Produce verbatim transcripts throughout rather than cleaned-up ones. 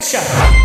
puxa.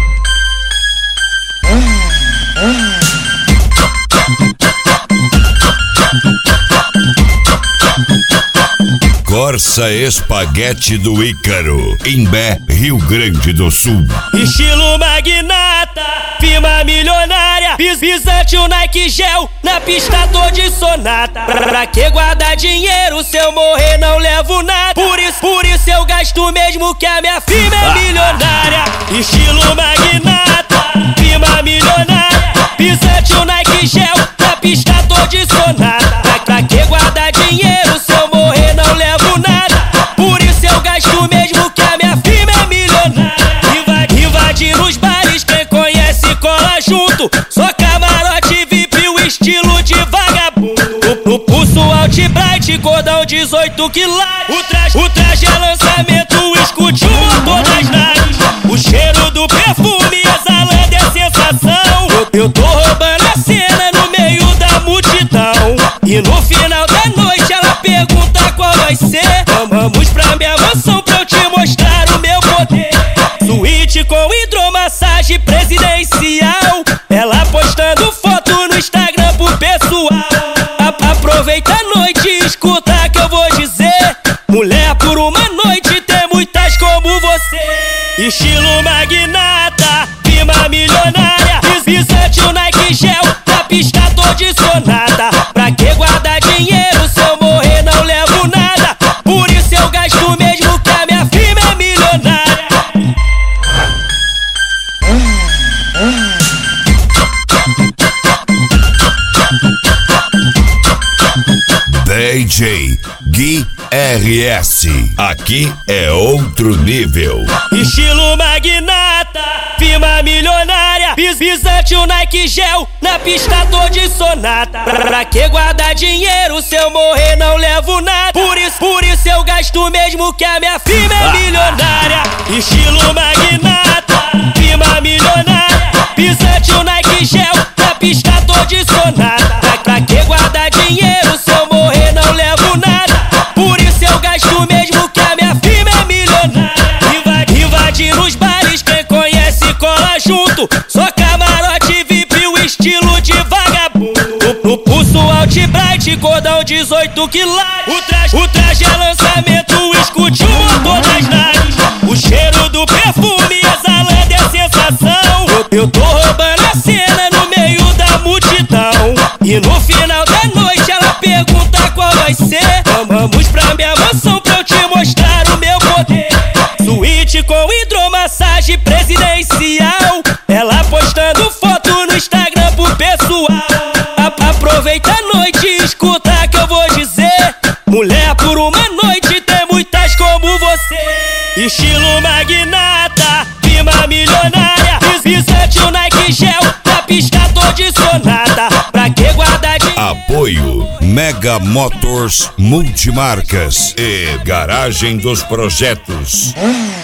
Corsa Espaguete do Ícaro, Imbé, Rio Grande do Sul. Estilo magnata, firma milionária, pisante o Nike Gel, na pista tô de sonata. Pra que guardar dinheiro se eu morrer não levo nada? Por isso, por isso eu gasto mesmo que a minha firma é milionária. Estilo magnata, firma milionária, pisante o Nike Gel, na pista tô de sonata. Pra, pra que guardar dinheiro se eu morrer não levo nada? Por isso eu gasto mesmo que a minha firma é milionária. Invadindo os bares, quem conhece cola junto. Só camarote V I P, o estilo de vagabundo. No pulso Alt-Bright, cordão dezoito quilates. O traje, o traje é lançamento, escute o motor das naves. O cheiro do perfume exalando é sensação. Eu, eu tô roubando a cena no meio da multidão. E no final da noite ela pergunta qual vai ser. Vamos pra minha mansão pra eu te mostrar o meu poder. Suíte com hidromassagem presidencial. Ela postando foto no Instagram pro pessoal. A aproveita a noite e escuta que eu vou dizer. Mulher, por uma noite tem muitas como você. Estilo magnata, firma milionária, pisante o Nike Gel, na pista tô de sonata. Pra que guardar dinheiro se eu morrer não levo nada? Por isso eu gasto mesmo que a minha firma é milionária. D J Gui R S, aqui é outro nível. Estilo magnata, firma milionária, pisante o Nike Gel, na pista tô de sonata. Pra que guardar dinheiro se eu morrer não levo nada? Por isso, por isso eu gasto mesmo que a minha firma é milionária. Estilo magnata, firma milionária, pisante o Nike Gel, na pista tô de sonata. Pra, pra que guardar dinheiro se eu morrer não levo nada? Por isso eu gasto mesmo que a minha firma é milionária. Invadindo os bares, quem conhece cola junto. Só camarote V I P, o estilo de vagabundo. No, no pulso Alt-Bright, cordão dezoito quilates. O traje, o traje é lançamento, escute o motor das naves. O cheiro do perfume exalando é sensação. Eu, eu tô roubando a cena no meio da multidão. E no final da noite ela pergunta qual vai ser. Vamos pra minha mansão pra eu te mostrar o meu poder. Suíte com hidromassagem presidencial. Ela postando foto no Instagram pro pessoal. A aproveita a noite e escuta que eu vou dizer. Mulher, por uma noite tem muitas como você. Estilo magnata, firma milionária, pisante o Nike Gel, na pista tô de sonata. Pra que guardar dinheiro? Apoio Mega Motors Multimarcas e Garagem dos Projetos.